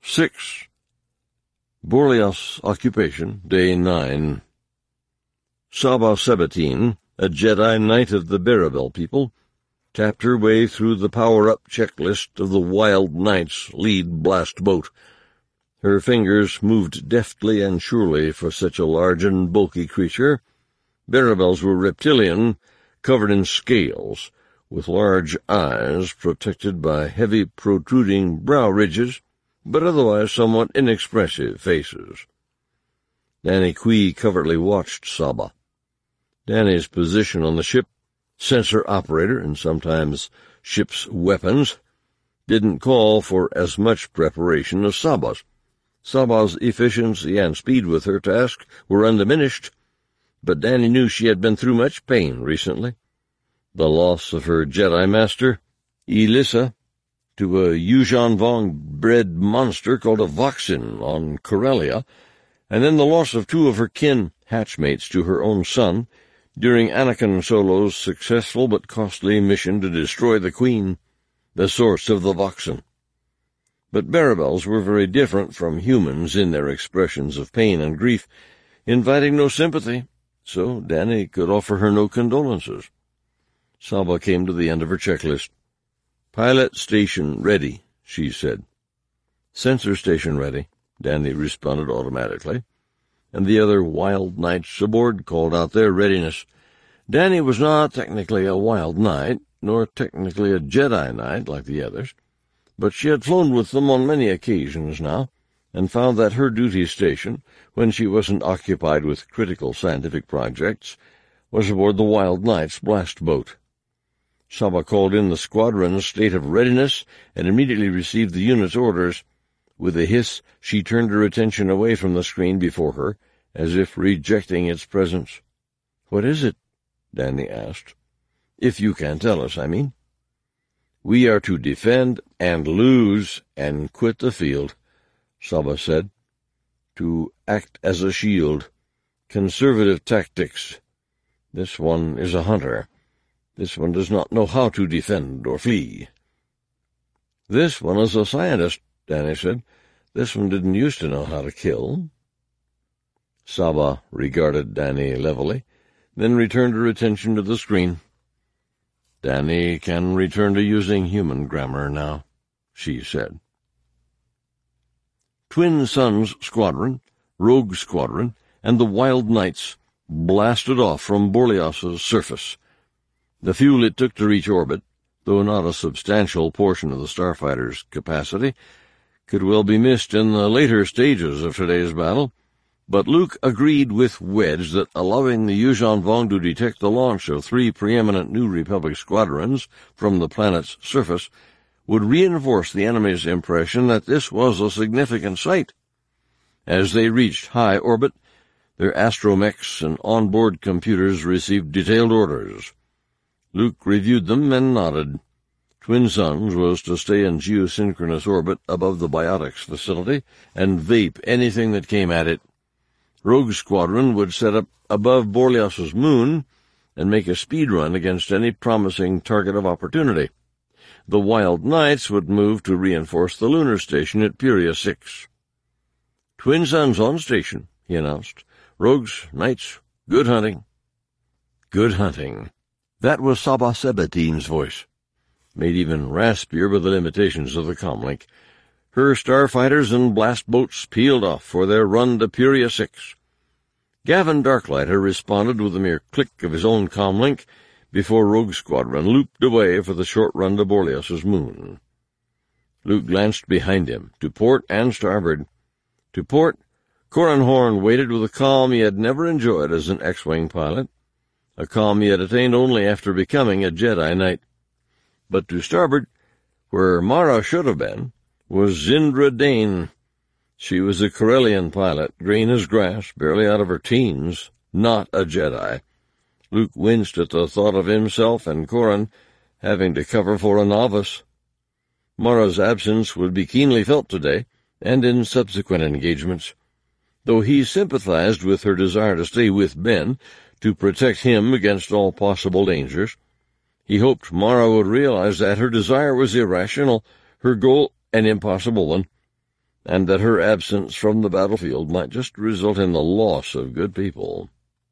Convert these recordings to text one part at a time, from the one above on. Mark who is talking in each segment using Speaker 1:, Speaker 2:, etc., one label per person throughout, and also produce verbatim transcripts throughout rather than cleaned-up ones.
Speaker 1: six. Borlios Occupation, Day nine. Saba Sabatine, a Jedi Knight of the Barabel people, tapped her way through the power-up checklist of the Wild Knight's lead blast boat. Her fingers moved deftly and surely for such a large and bulky creature. Barabels were reptilian, covered in scales, with large eyes protected by heavy protruding brow ridges, but otherwise somewhat inexpressive faces. Danny Quee covertly watched Saba. Danny's position on the ship, sensor operator and sometimes ship's weapons, didn't call for as much preparation as Saba's. Saba's efficiency and speed with her task were undiminished, but Danny knew she had been through much pain recently. The loss of her Jedi master, Elissa, to a Yuuzhan Vong-bred monster called a Voxin on Corellia, and then the loss of two of her kin hatchmates to her own son during Anakin Solo's successful but costly mission to destroy the Queen, the source of the Voxin. But Barabels were very different from humans in their expressions of pain and grief, inviting no sympathy, so Danny could offer her no condolences. Saba came to the end of her checklist. "Pilot station ready," she said. "Sensor station ready," Danny responded automatically, and the other Wild Knights aboard called out their readiness. Danny was not technically a Wild Knight, nor technically a Jedi Knight like the others, but she had flown with them on many occasions now, and found that her duty station, when she wasn't occupied with critical scientific projects, was aboard the Wild Knight's blast boat. Saba called in the squadron's state of readiness and immediately received the unit's orders. With a hiss, she turned her attention away from the screen before her, as if rejecting its presence. "What is it?" Danny asked. "If you can tell us, I mean." "We are to defend and lose and quit the field," Saba said. "To act as a shield. Conservative tactics. This one is a hunter. This one does not know how to defend or flee." "This one is a scientist," Danny said. "This one didn't used to know how to kill." Saba regarded Danny levelly, then returned her attention to the screen. "Danny can return to using human grammar now," she said. Twin Suns Squadron, Rogue Squadron, and the Wild Knights blasted off from Borlios's surface. The fuel it took to reach orbit, though not a substantial portion of the starfighter's capacity, could well be missed in the later stages of today's battle, but Luke agreed with Wedge that allowing the Yuuzhan Vong to detect the launch of three preeminent New Republic squadrons from the planet's surface would reinforce the enemy's impression that this was a significant sight. As they reached high orbit, their astromechs and onboard computers received detailed orders. Luke reviewed them and nodded. Twin Suns was to stay in geosynchronous orbit above the biotics facility and vape anything that came at it. Rogue Squadron would set up above Borlios's moon and make a speed run against any promising target of opportunity. The Wild Knights would move to reinforce the lunar station at Puria six. "Twin Suns on station," he announced. "Rogues, Knights, good hunting." Good hunting. That was Saba Sabatine's voice, made even raspier by the limitations of the comlink. Her starfighters and blast boats peeled off for their run to Puria six. Gavin Darklighter responded with a mere click of his own comlink before Rogue Squadron looped away for the short run to Borlios's moon. Luke glanced behind him, to port and starboard. To port, Corran Horn waited with a calm he had never enjoyed as an X-Wing pilot, a calm he had attained only after becoming a Jedi Knight. But to starboard, where Mara should have been, was Zindra Dane. She was a Corellian pilot, green as grass, barely out of her teens, not a Jedi. Luke winced at the thought of himself and Corran having to cover for a novice. Mara's absence would be keenly felt today, and in subsequent engagements. Though he sympathized with her desire to stay with Ben, to protect him against all possible dangers, he hoped Mara would realize that her desire was irrational, her goal an impossible one. and that her absence from the battlefield might just result in the loss of good people.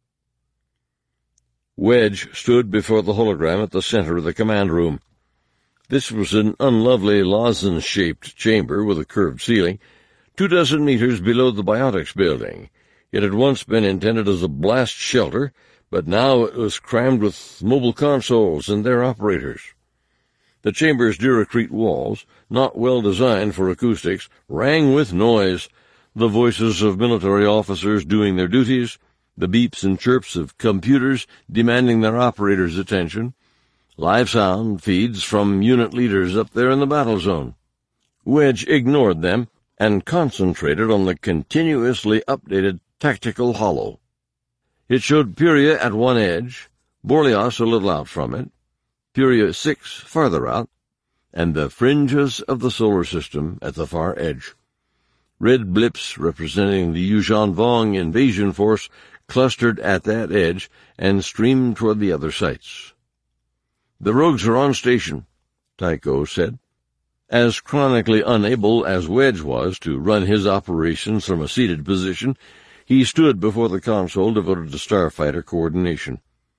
Speaker 1: Wedge stood before the hologram at the center of the command room. This was an unlovely lozenge-shaped chamber with a curved ceiling, two dozen meters below the biotics building. It had once been intended as a blast shelter, but now it was crammed with mobile consoles and their operators. The chamber's Duracrete walls, not well designed for acoustics, rang with noise, the voices of military officers doing their duties, the beeps and chirps of computers demanding their operators' attention, live sound feeds from unit leaders up there in the battle zone. Wedge ignored them and concentrated on the continuously updated tactical holo. It showed Pyria at one edge, Borlios a little out from it, Pyria six farther out, and the fringes of the solar system at the far edge. Red blips representing the Yuuzhan Vong invasion force clustered at that edge and streamed toward the other sites. "The rogues are on station," Tycho said. As chronically unable as Wedge was to run his operations from a seated position, he stood before the console devoted to starfighter coordination.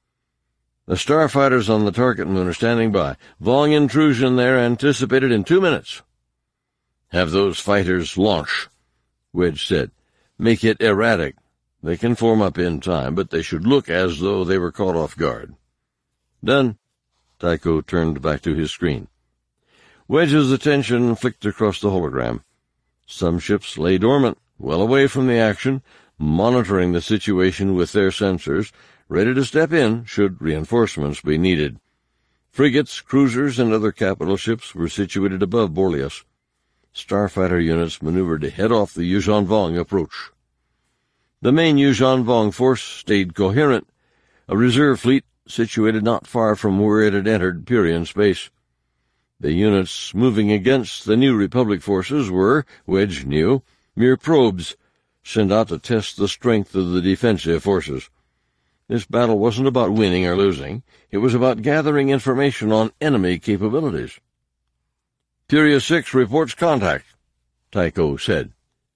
Speaker 1: "The starfighters on the target moon are standing by. Vong intrusion there anticipated in two minutes." "Have those fighters launch," Wedge said. "Make it erratic. They can form up in time, but they should look as though they were caught off guard." "Done." Tycho turned back to his screen. Wedge's attention flicked across the hologram. Some ships lay dormant, well away from the action, monitoring the situation with their sensors, ready to step in should reinforcements be needed. Frigates, cruisers, and other capital ships were situated above Borlios. Starfighter units maneuvered to head off the Yuuzhan Vong approach. The main Yuuzhan Vong force stayed coherent, a reserve fleet situated not far from where it had entered Pyrian space. The units moving against the New Republic forces were, Wedge knew, mere probes, sent out to test the strength of the defensive forces. This battle wasn't about winning or losing. It was about gathering information on enemy capabilities. "Pyria six reports contact," Tycho said.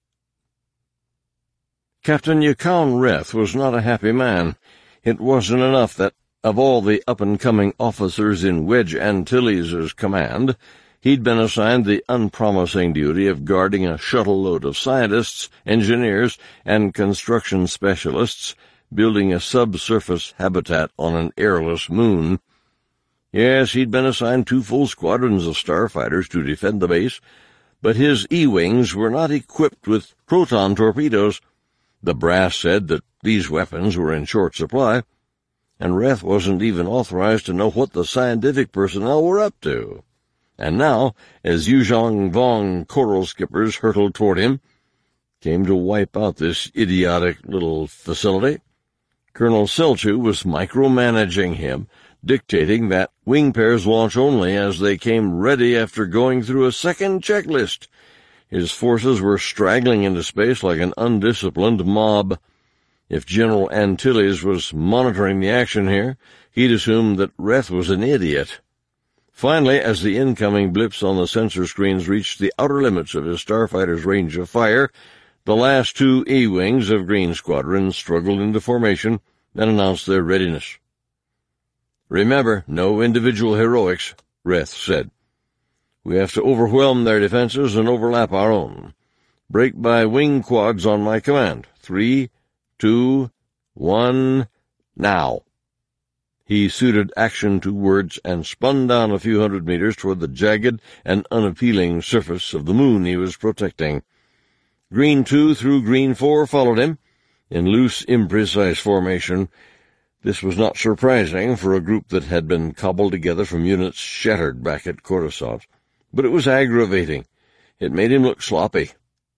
Speaker 1: Captain Yukon Reth was not a happy man. It wasn't enough that, of all the up-and-coming officers in Wedge Antilles' command, he'd been assigned the unpromising duty of guarding a shuttle load of scientists, engineers, and construction specialists building a subsurface habitat on an airless moon. Yes, he'd been assigned two full squadrons of starfighters to defend the base, but his E-wings were not equipped with proton torpedoes. The brass said that these weapons were in short supply, and Reth wasn't even authorized to know what the scientific personnel were up to. And now, as Yuuzhan Vong coral skippers hurtled toward him, came to wipe out this idiotic little facility, Colonel Selchu was micromanaging him, dictating that wing pairs launch only as they came ready after going through a second checklist. His forces were straggling into space like an undisciplined mob. If General Antilles was monitoring the action here, he'd assumed that Reth was an idiot. Finally, as the incoming blips on the sensor screens reached the outer limits of his starfighter's range of fire, the last two E-wings of Green Squadron struggled into formation and announced their readiness. "Remember, no individual heroics," Reth said. "We have to overwhelm their defenses and overlap our own. Break by wing quads on my command. Three, two, one, now." He suited action to words and spun down a few hundred meters toward the jagged and unappealing surface of the moon he was protecting. Green two through Green four followed him, in loose, imprecise formation. This was not surprising for a group that had been cobbled together from units shattered back at Coruscant, but it was aggravating. It made him look sloppy.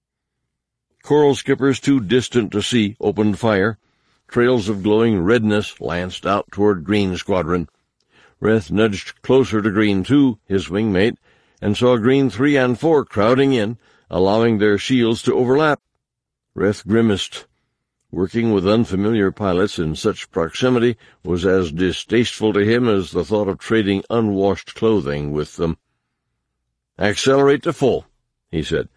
Speaker 1: Coral skippers too distant to see opened fire. Trails of glowing redness lanced out toward Green Squadron. Reth nudged closer to Green two, his wingmate, and saw Green three and four crowding in, allowing their shields to overlap. Reth grimaced. Working with unfamiliar pilots in such proximity was as distasteful to him as the thought of trading unwashed clothing with them. "Accelerate to full," he said.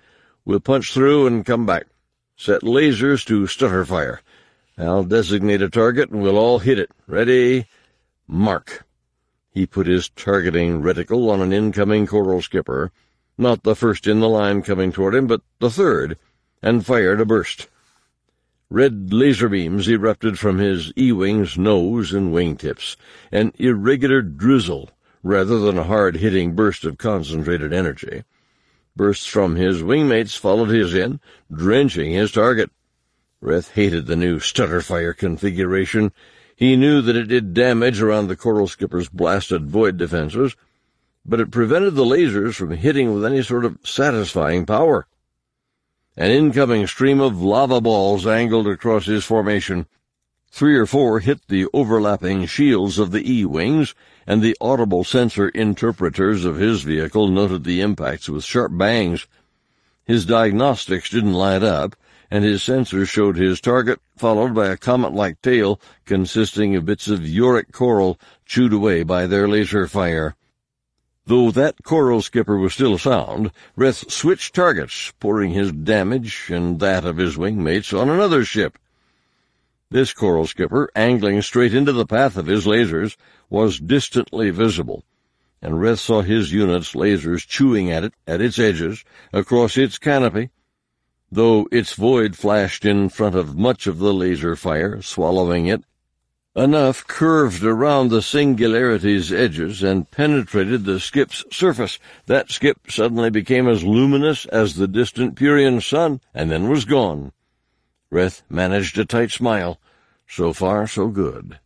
Speaker 1: We'll punch through and come back. Set lasers to stutter fire. I'll designate a target and we'll all hit it. Ready? Mark. He put his targeting reticle on an incoming coral skipper, not the first in the line coming toward him, but the third, and fired a burst. Red laser beams erupted from his E-wing's nose and wingtips, an irregular drizzle rather than a hard-hitting burst of concentrated energy. Bursts from his wingmates followed his in, drenching his target. Reth hated the new stutter fire configuration. He knew that it did damage around the coral skipper's blasted void defenses, but it prevented the lasers from hitting with any sort of satisfying power. An incoming stream of lava balls angled across his formation. Three or four hit the overlapping shields of the E-wings, and the audible sensor interpreters of his vehicle noted the impacts with sharp bangs. His diagnostics didn't light up, and his sensors showed his target, followed by a comet-like tail consisting of bits of yorick coral chewed away by their laser fire. Though that coral skipper was still sound, Reth switched targets, pouring his damage and that of his wingmates on another ship. This coral skipper, angling straight into the path of his lasers, was distantly visible, and Reth saw his unit's lasers chewing at it, at its edges, across its canopy, though its void flashed in front of much of the laser fire, swallowing it. Enough curved around the Singularity's edges and penetrated the skip's surface. That skip suddenly became as luminous as the distant Purian sun, and then was gone. Reth managed a tight smile. So far, so good.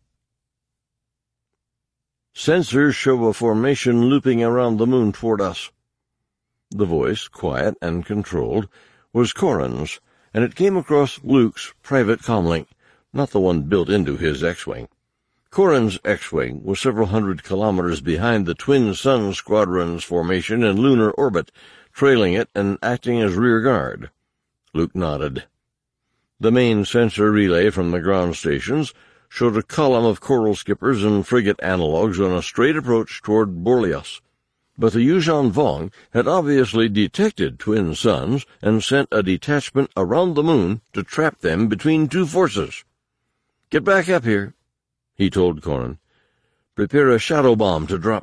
Speaker 1: Sensors show a formation looping around the moon toward us. The voice, quiet and controlled, was Corran's, and it came across Luke's private comlink, not the one built into his X-wing. Corran's X-wing was several hundred kilometers behind the Twin Sun Squadron's formation in lunar orbit, trailing it and acting as rear guard. Luke nodded. The main sensor relay from the ground stations showed a column of coral skippers and frigate analogs on a straight approach toward Borlios. But the Yuuzhan Vong had obviously detected Twin Suns and sent a detachment around the moon to trap them between two forces. "Get back up here," he told Corran. "Prepare a shadow bomb to drop."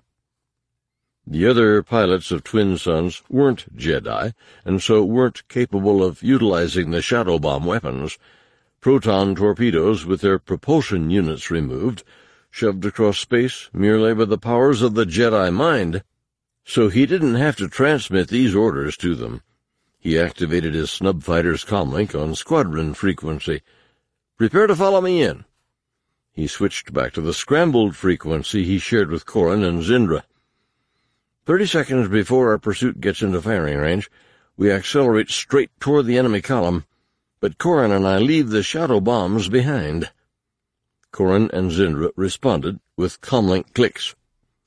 Speaker 1: The other pilots of Twin Suns weren't Jedi, and so weren't capable of utilizing the shadow bomb weapons. Proton torpedoes with their propulsion units removed, shoved across space merely by the powers of the Jedi mind. So he didn't have to transmit these orders to them. He activated his snub fighter's comlink on squadron frequency. "Prepare to follow me in." He switched back to the scrambled frequency he shared with Corran and Zindra. Thirty seconds before our pursuit gets into firing range, we accelerate straight toward the enemy column, but Corran and I leave the shadow bombs behind. Corran and Zindra responded with comlink clicks.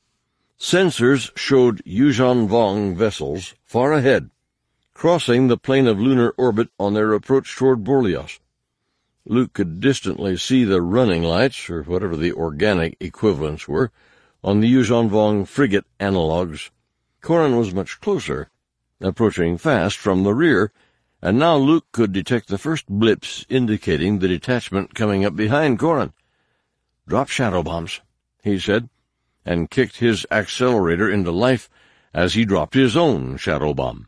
Speaker 1: Sensors showed Yuuzhan Vong vessels far ahead, crossing the plane of lunar orbit on their approach toward Borlios. Luke could distantly see the running lights, or whatever the organic equivalents were, on the Yuuzhan Vong frigate analogs. Corran was much closer, approaching fast from the rear, and now Luke could detect the first blips indicating the detachment coming up behind Corran. "Drop shadow bombs," he said, and kicked his accelerator into life as he dropped his own shadow bomb.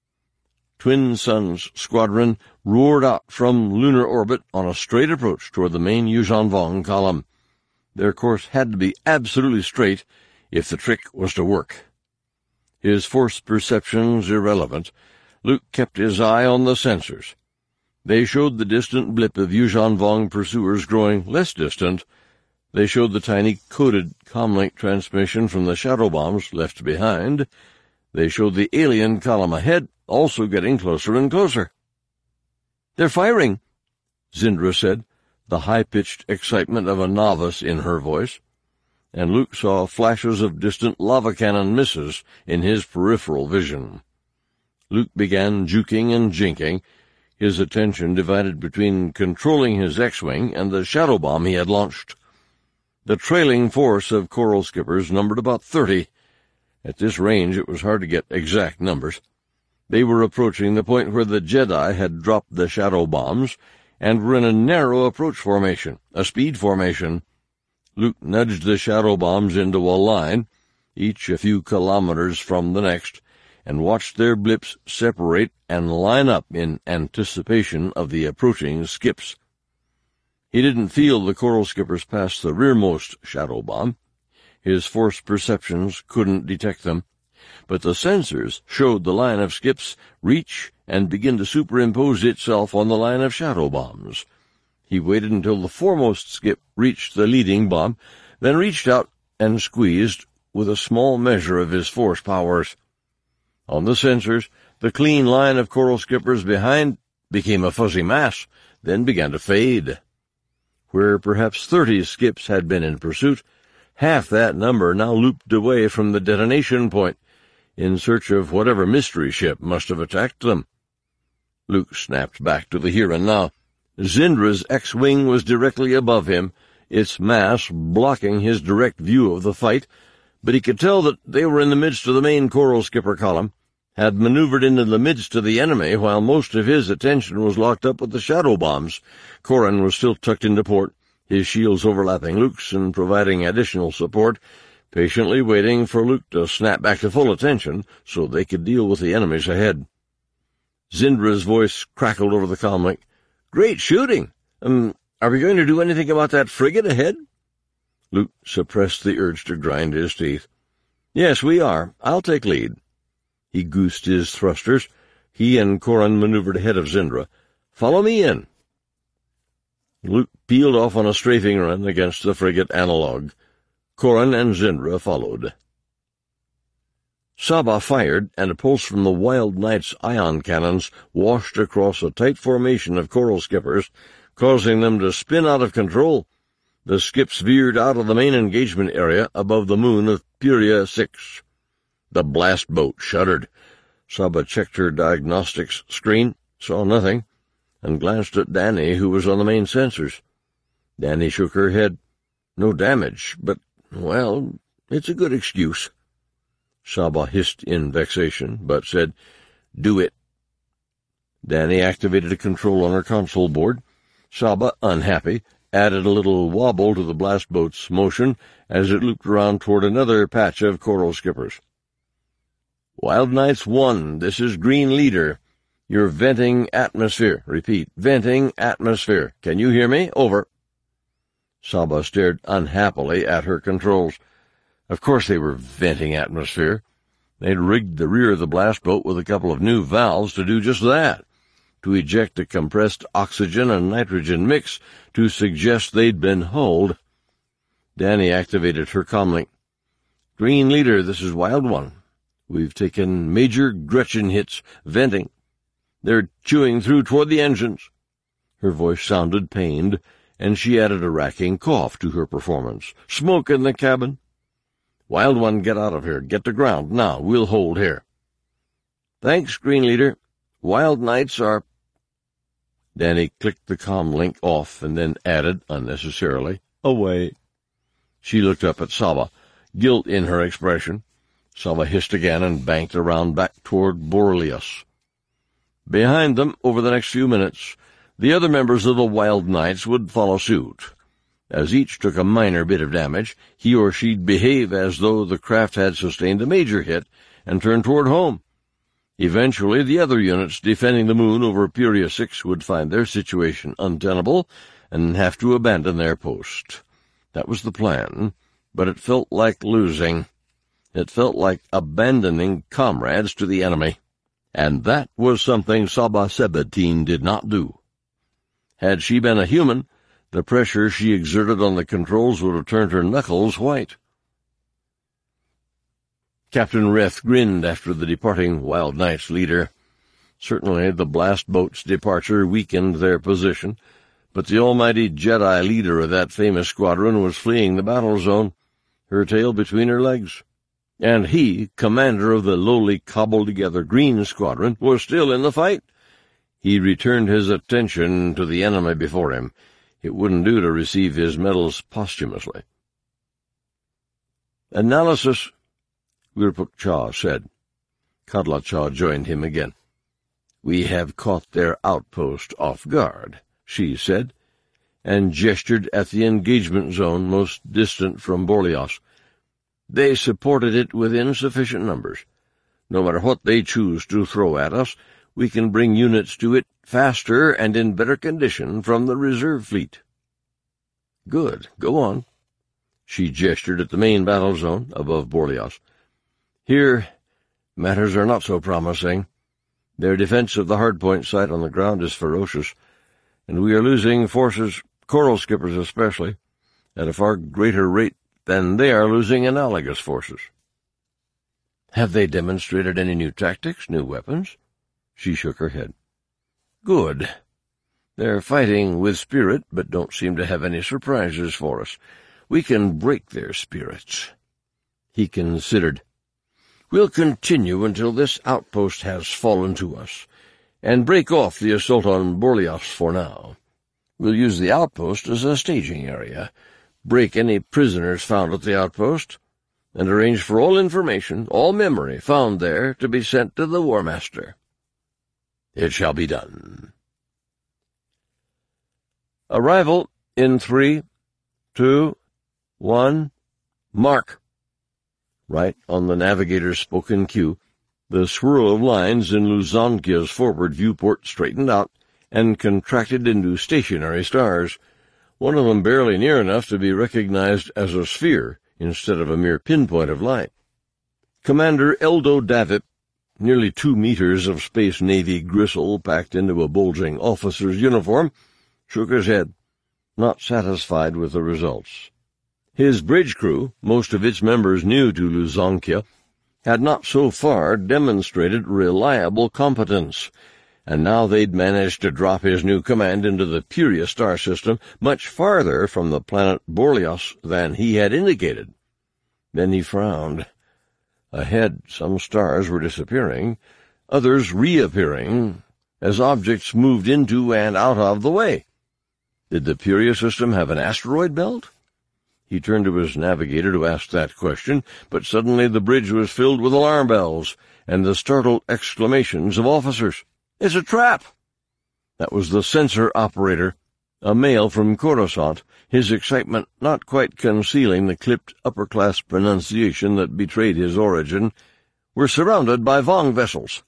Speaker 1: Twin Suns Squadron roared out from lunar orbit on a straight approach toward the main Yuuzhan Vong column. Their course had to be absolutely straight if the trick was to work. His force perceptions irrelevant, Luke kept his eye on the sensors. They showed the distant blip of Yuuzhan Vong pursuers growing less distant. They showed the tiny coded comlink transmission from the shadow bombs left behind. They showed the alien column ahead, also getting closer and closer. "They're firing," Zindra said, the high-pitched excitement of a novice in her voice, and Luke saw flashes of distant lava cannon misses in his peripheral vision. Luke began juking and jinking, his attention divided between controlling his X-wing and the shadow bomb he had launched. The trailing force of coral skippers numbered about thirty. At this range it was hard to get exact numbers. They were approaching the point where the Jedi had dropped the shadow bombs, and were in a narrow approach formation, a speed formation. Luke nudged the shadow bombs into a line, each a few kilometers from the next, and watched their blips separate and line up in anticipation of the approaching skips. He didn't feel the coral skippers pass the rearmost shadow bomb. His force perceptions couldn't detect them, but the sensors showed the line of skips reach and begin to superimpose itself on the line of shadow bombs. He waited until the foremost skip reached the leading bomb, then reached out and squeezed with a small measure of his force powers. On the sensors, the clean line of coral skippers behind became a fuzzy mass, then began to fade. Where perhaps thirty skips had been in pursuit, half that number now looped away from the detonation point, in search of whatever mystery ship must have attacked them. Luke snapped back to the here and now. Zindra's X-Wing was directly above him, its mass blocking his direct view of the fight, but he could tell that they were in the midst of the main coral skipper column, had maneuvered into the midst of the enemy while most of his attention was locked up with the shadow bombs. Corran was still tucked into port, his shields overlapping Luke's and providing additional support, patiently waiting for Luke to snap back to full attention so they could deal with the enemies ahead. Zindra's voice crackled over the comlink. "Great shooting! Um, are we going to do anything about that frigate ahead?" Luke suppressed the urge to grind his teeth. "Yes, we are. I'll take lead." He goosed his thrusters. He and Corran maneuvered ahead of Zindra. "Follow me in." Luke peeled off on a strafing run against the frigate Analog. Corran and Zindra followed. Saba fired, and a pulse from the Wild Knight's ion cannons washed across a tight formation of coral skippers, causing them to spin out of control. The skips veered out of the main engagement area above the moon of Puria six. The blast boat shuddered. Saba checked her diagnostics screen, saw nothing, and glanced at Danny, who was on the main sensors. Danny shook her head. "No damage, but, well, it's a good excuse." Saba hissed in vexation, but said, "Do it." Danny activated a control on her console board. Saba, unhappy, added a little wobble to the blast boat's motion as it looped around toward another patch of coral skippers. "Wild Knights one, this is Green Leader. You're venting atmosphere. Repeat, venting atmosphere. Can you hear me? Over." Saba stared unhappily at her controls. Of course they were venting atmosphere. They'd rigged the rear of the blast boat with a couple of new valves to do just that, to eject a compressed oxygen and nitrogen mix to suggest they'd been hulled. Danny activated her comlink. "Green Leader, this is Wild One. We've taken major Gretchen hits, venting. They're chewing through toward the engines." Her voice sounded pained, and she added a racking cough to her performance. "Smoke in the cabin." "Wild One, get out of here. Get to ground. Now, we'll hold here." "Thanks, Green Leader. Wild Knights are—" Danny clicked the comm link off and then added, unnecessarily, "away." She looked up at Saba, guilt in her expression. Saba hissed again and banked around back toward Borlius. Behind them, over the next few minutes, the other members of the Wild Knights would follow suit. As each took a minor bit of damage, he or she'd behave as though the craft had sustained a major hit and turn toward home. Eventually, the other units defending the moon over Puria six would find their situation untenable and have to abandon their post. That was the plan, but it felt like losing. It felt like abandoning comrades to the enemy, and that was something Saba Sebetine did not do. Had she been a human, the pressure she exerted on the controls would have turned her knuckles white. Captain Reth grinned after the departing Wild Knight's leader. Certainly the blast boat's departure weakened their position, but the almighty Jedi leader of that famous squadron was fleeing the battle zone, her tail between her legs. And he, commander of the lowly cobbled-together Green Squadron, was still in the fight. He returned his attention to the enemy before him. It wouldn't do to receive his medals posthumously. "Analysis," Wirpuk Cha said. Kadlachaw joined him again. "We have caught their outpost off guard," she said, and gestured at the engagement zone most distant from Borlios. "They supported it with insufficient numbers. No matter what they choose to throw at us, we can bring units to it faster and in better condition from the reserve fleet." "Good. Go on." She gestured at the main battle zone above Borlios. "Here, matters are not so promising. Their defense of the hardpoint site on the ground is ferocious, and we are losing forces, coral skippers especially, at a far greater rate than they are losing analogous forces." "Have they demonstrated any new tactics, new weapons?" She shook her head. "Good. They're fighting with spirit, but don't seem to have any surprises for us. We can break their spirits." He considered. "We'll continue until this outpost has fallen to us, and break off the assault on Borlios for now. We'll use the outpost as a staging area, break any prisoners found at the outpost, and arrange for all information, all memory found there to be sent to the War Master." "It shall be done." "Arrival in three, two, one, mark." Right on the navigator's spoken cue, the swirl of lines in Luzonkia's forward viewport straightened out and contracted into stationary stars, one of them barely near enough to be recognized as a sphere instead of a mere pinpoint of light. Commander Eldo Davip, nearly two meters of Space Navy gristle packed into a bulging officer's uniform, shook his head, not satisfied with the results. His bridge crew, most of its members new to Luzonkia, had not so far demonstrated reliable competence, and now they'd managed to drop his new command into the Puria star system much farther from the planet Borlios than he had indicated. Then he frowned. Ahead, some stars were disappearing, others reappearing, as objects moved into and out of the way. Did the Puria system have an asteroid belt? He turned to his navigator to ask that question, but suddenly the bridge was filled with alarm bells and the startled exclamations of officers. "It's a trap!" That was the sensor operator, a male from Coruscant, his excitement not quite concealing the clipped upper-class pronunciation that betrayed his origin. "We're surrounded by Vong vessels."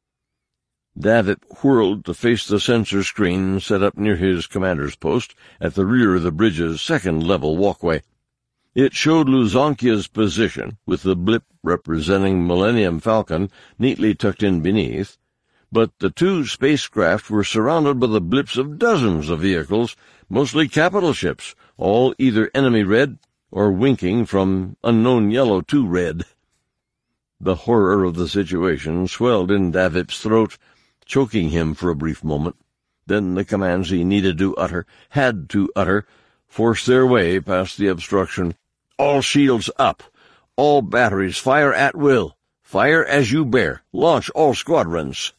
Speaker 1: Davip whirled to face the sensor screen set up near his commander's post at the rear of the bridge's second-level walkway. It showed Luzonkia's position, with the blip representing Millennium Falcon neatly tucked in beneath, but the two spacecraft were surrounded by the blips of dozens of vehicles, mostly capital ships, all either enemy-red or winking from unknown yellow to red. The horror of the situation swelled in Davip's throat, choking him for a brief moment. Then the commands he needed to utter, had to utter, forced their way past the obstruction. "All shields up! All batteries fire at will! Fire as you bear! Launch all squadrons!"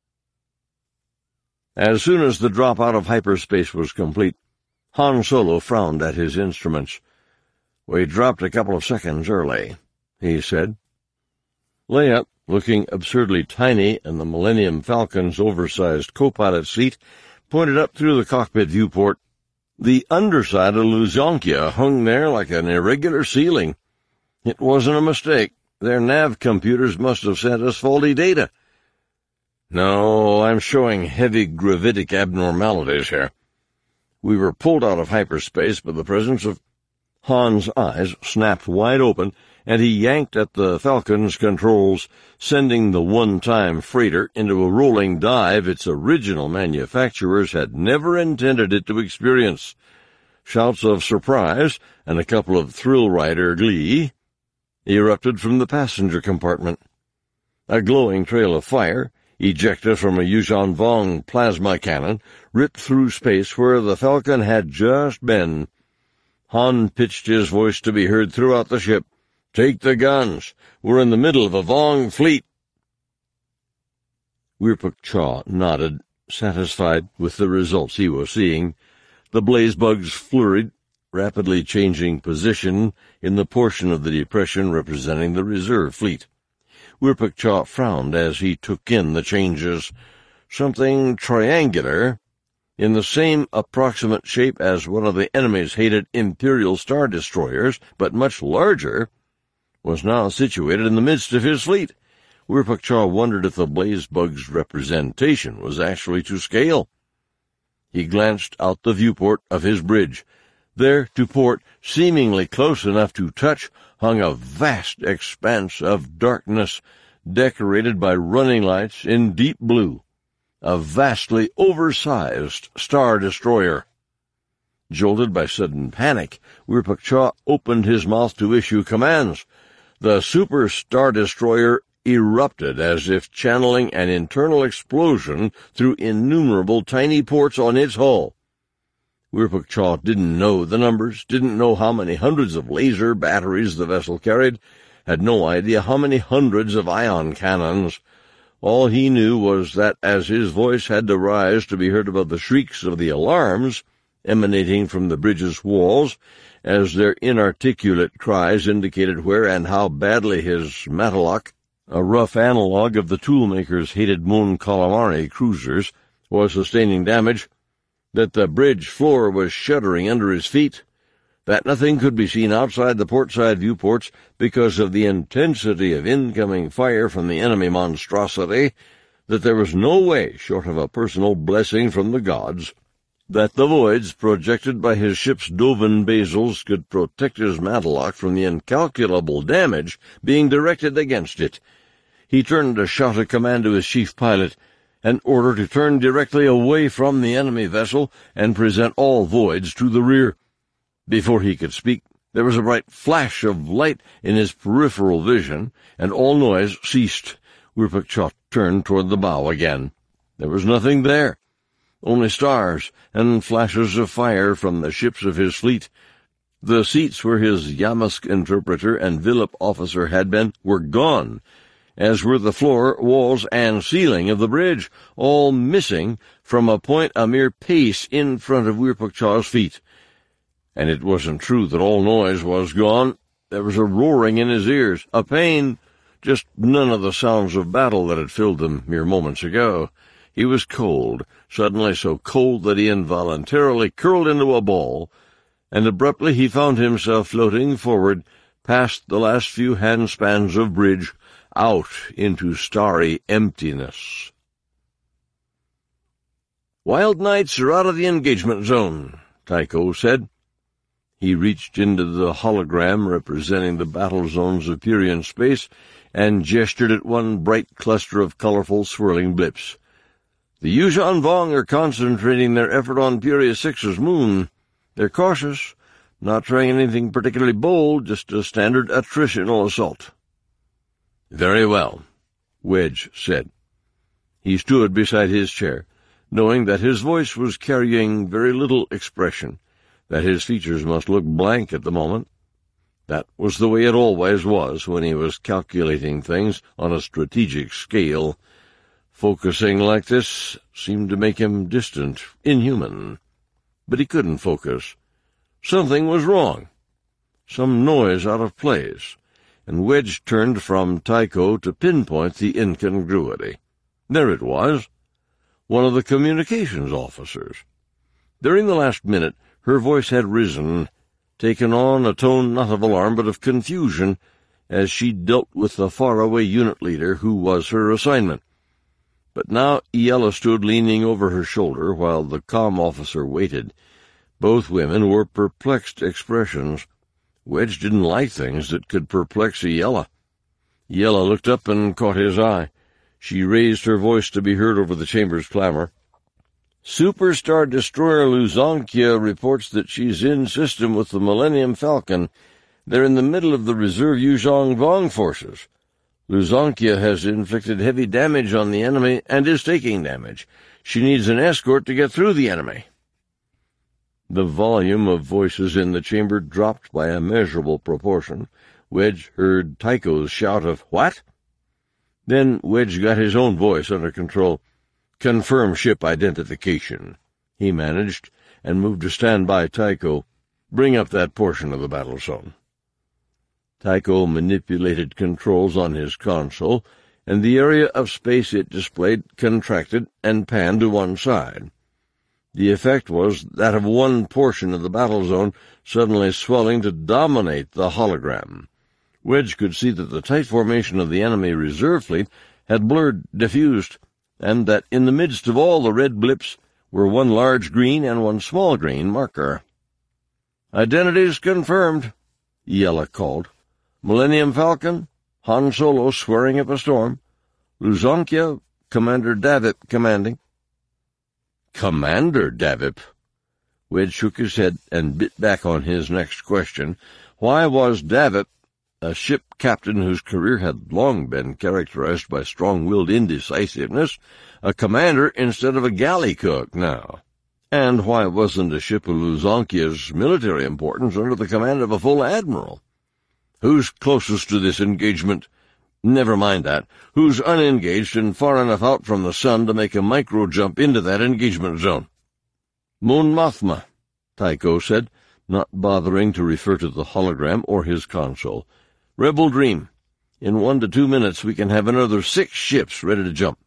Speaker 1: As soon as the drop out of hyperspace was complete, Han Solo frowned at his instruments. "We dropped a couple of seconds early," he said. Leia, looking absurdly tiny in the Millennium Falcon's oversized co-pilot seat, pointed up through the cockpit viewport. The underside of Luzonkia hung there like an irregular ceiling. It wasn't a mistake. Their nav computers must have sent us faulty data. "No, I'm showing heavy gravitic abnormalities here. We were pulled out of hyperspace by the presence of—" Han's eyes snapped wide open, and he yanked at the Falcon's controls, sending the one-time freighter into a rolling dive its original manufacturers had never intended it to experience. Shouts of surprise and a couple of thrill-rider glee erupted from the passenger compartment. A glowing trail of fire, ejected from a Yuuzhan Vong plasma cannon, ripped through space where the Falcon had just been. Han pitched his voice to be heard throughout the ship. "Take the guns. We're in the middle of a Vong fleet." Wirpuk Chaw nodded, satisfied with the results he was seeing. The blaze bugs flurried, rapidly changing position in the portion of the depression representing the reserve fleet. Wirpakchaw frowned as he took in the changes. Something triangular, in the same approximate shape as one of the enemy's hated Imperial Star Destroyers, but much larger, was now situated in the midst of his fleet. Wirpakchaw wondered if the Blazebug's representation was actually to scale. He glanced out the viewport of his bridge. There, to port, seemingly close enough to touch, hung a vast expanse of darkness, decorated by running lights in deep blue. A vastly oversized Star Destroyer. Jolted by sudden panic, Wirpakchaw opened his mouth to issue commands. The Super Star Destroyer erupted as if channeling an internal explosion through innumerable tiny ports on its hull. Wirpakchaw didn't know the numbers, didn't know how many hundreds of laser batteries the vessel carried, had no idea how many hundreds of ion cannons. All he knew was that as his voice had to rise to be heard above the shrieks of the alarms emanating from the bridge's walls, as their inarticulate cries indicated where and how badly his Matlock, a rough analog of the toolmaker's hated Mon Calamari cruisers, was sustaining damage, that the bridge floor was shuddering under his feet, that nothing could be seen outside the portside viewports because of the intensity of incoming fire from the enemy monstrosity, that there was no way, short of a personal blessing from the gods, that the voids projected by his ship's Dovan basils could protect his Matlock from the incalculable damage being directed against it. He turned to shout a command to his chief pilot, an order to turn directly away from the enemy vessel and present all voids to the rear. Before he could speak, there was a bright flash of light in his peripheral vision, and all noise ceased. Wirpakchaw turned toward the bow again. There was nothing there. Only stars and flashes of fire from the ships of his fleet. The seats where his Yamask interpreter and Villip officer had been were gone, as were the floor, walls, and ceiling of the bridge, all missing from a point a mere pace in front of Wirpakchaw's feet. And it wasn't true that all noise was gone. There was a roaring in his ears, a pain, just none of the sounds of battle that had filled them mere moments ago. He was cold, suddenly so cold that he involuntarily curled into a ball, and abruptly he found himself floating forward past the last few handspans of bridge, out into starry emptiness. "Wild Knights are out of the engagement zone," Tycho said. He reached into the hologram representing the battle zones of Purian space and gestured at one bright cluster of colorful swirling blips. "The Yuuzhan Vong are concentrating their effort on Puria Six's moon. They're cautious, not trying anything particularly bold, just a standard attritional assault." "Very well," Wedge said. He stood beside his chair, knowing that his voice was carrying very little expression, that his features must look blank at the moment. That was the way it always was when he was calculating things on a strategic scale. Focusing like this seemed to make him distant, inhuman. But he couldn't focus. Something was wrong. Some noise out of place. And Wedge turned from Tycho to pinpoint the incongruity. There it was. One of the communications officers. During the last minute, her voice had risen, taken on a tone not of alarm but of confusion, as she dealt with the faraway unit leader who was her assignment. But now Iella stood leaning over her shoulder while the comm officer waited. Both women wore perplexed expressions. Wedge didn't like things that could perplex Iella. Iella looked up and caught his eye. She raised her voice to be heard over the chamber's clamor. "Superstar Destroyer Luzonkia reports that she's in system with the Millennium Falcon. They're in the middle of the reserve Yuuzhan Vong forces. Luzonkia has inflicted heavy damage on the enemy and is taking damage. She needs an escort to get through the enemy." The volume of voices in the chamber dropped by a measurable proportion. Wedge heard Tycho's shout of, "What?" Then Wedge got his own voice under control. "Confirm ship identification," he managed, and moved to stand by Tycho. "Bring up that portion of the battle zone." Tycho manipulated controls on his console, and the area of space it displayed contracted and panned to one side. The effect was that of one portion of the battle zone suddenly swelling to dominate the hologram. Wedge could see that the tight formation of the enemy reserve fleet had blurred, diffused, and that in the midst of all the red blips were one large green and one small green marker. "Identities confirmed," Yella called. "Millennium Falcon, Han Solo swearing up a storm. Luzonkia, Commander Davip commanding." Commander Davip? Wedge shook his head and bit back on his next question. Why was Davip, a ship captain whose career had long been characterized by strong-willed indecisiveness, a commander instead of a galley cook now? And why wasn't a ship of Luzonkia's military importance under the command of a full admiral? Who's closest to this engagement? Never mind that. Who's unengaged and far enough out from the sun to make a micro-jump into that engagement zone? Mon Mothma, Tycho said, not bothering to refer to the hologram or his console. Rebel Dream. In one to two minutes we can have another six ships ready to jump.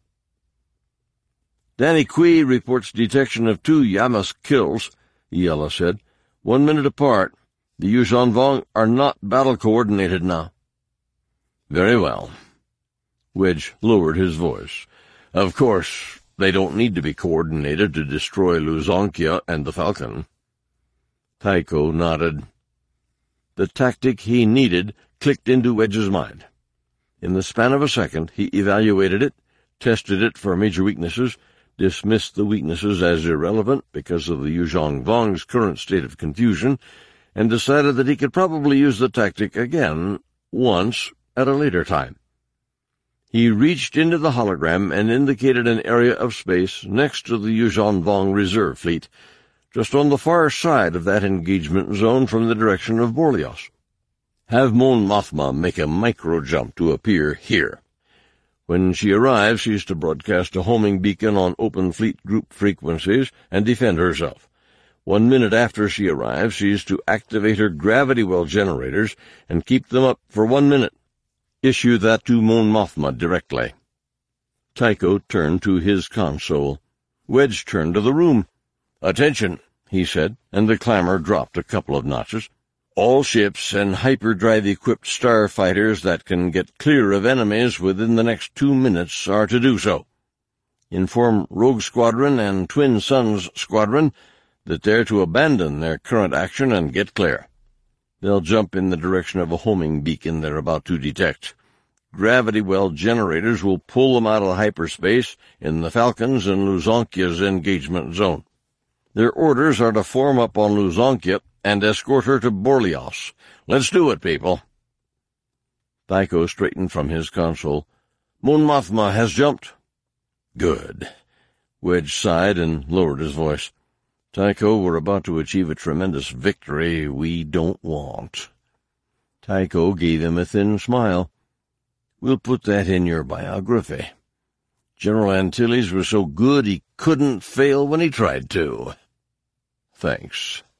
Speaker 1: Danny Kui reports detection of two Yamas kills, Yella said. One minute apart. The Yuuzhan Vong are not battle-coordinated now. Very well. Wedge lowered his voice. Of course, they don't need to be coordinated to destroy Luzonkia and the Falcon. Tycho nodded. The tactic he needed clicked into Wedge's mind. In the span of a second, he evaluated it, tested it for major weaknesses, dismissed the weaknesses as irrelevant because of the Yuuzhan Vong's current state of confusion, and decided that he could probably use the tactic again, once, at a later time. He reached into the hologram and indicated an area of space next to the Yuuzhan Vong reserve fleet, just on the far side of that engagement zone from the direction of Borlios. Have Mon Mothma make a micro-jump to appear here. When she arrives, she's to broadcast a homing beacon on open fleet group frequencies and defend herself. One minute after she arrives, she's to activate her gravity well generators and keep them up for one minute. Issue that to Mon Mothma directly. Tycho turned to his console. Wedge turned to the room. "Attention," he said, and the clamor dropped a couple of notches. "All ships and hyperdrive-equipped starfighters that can get clear of enemies within the next two minutes are to do so. Inform Rogue Squadron and Twin Suns Squadron that they're to abandon their current action and get clear. They'll jump in the direction of a homing beacon they're about to detect. Gravity well generators will pull them out of hyperspace in the Falcon's and Luzonkia's engagement zone. Their orders are to form up on Luzonkia and escort her to Borlios. Let's do it, people." Tycho straightened from his console. "Mon Mothma has jumped." "Good." Wedge sighed and lowered his voice. "Tycho, we're about to achieve a tremendous victory we don't want." Tycho gave him a thin smile. "We'll put that in your biography. General Antilles was so good he couldn't fail when he tried to." "Thanks."